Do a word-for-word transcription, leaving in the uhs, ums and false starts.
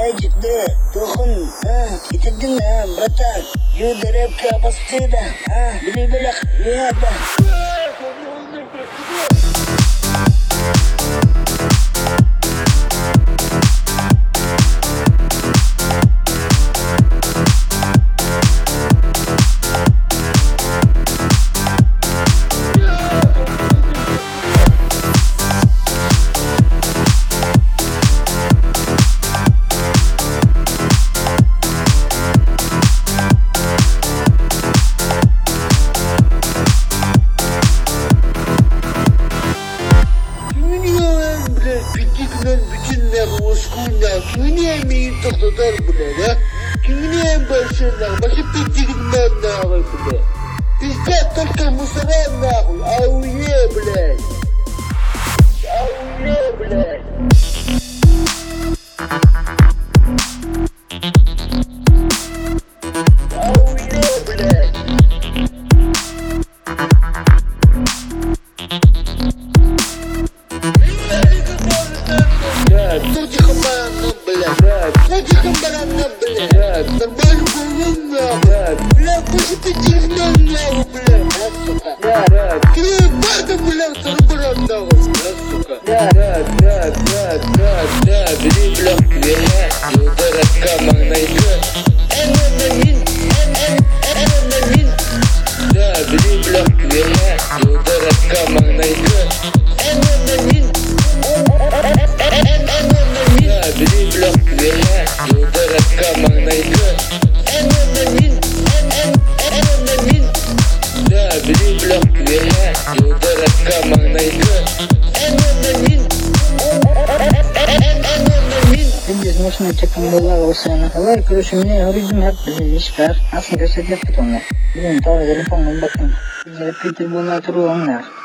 Ejde, tohum, ha, getirdin ha, bratan. Yudarepka bastıyda, ha, bili bilak, yada. Kimini emeğin toklatar bile ya? Kimini en başlarına başı piktiğinden ne ağır bile? Bizde takım bu sefer ne ağır? Avuye bile. Avuye bile. Avuye bile. Tujuh kembarangan belas, tujuh kembarangan belas. Terbalik bunga, lagu seperti nang belas. Kita pada belas terberat dah. Beli blok dia, udah rekam mengenai. Enamin, enamin. Dah beli blok dia, udah rekam mengenai. Enamin. Beli blok dia, udah rekam mengenai. Enamin, enamin. Dah beli blok dia, udah rekam mengenai. Enamin. Biz başına çekim yollar olsayana kadar görüşümüne yorucum hep bizi işler. Nasıl gösterecek onlar? Bizim tavır telefonuna bakın. Bizlere Peter bunlar turu onlar.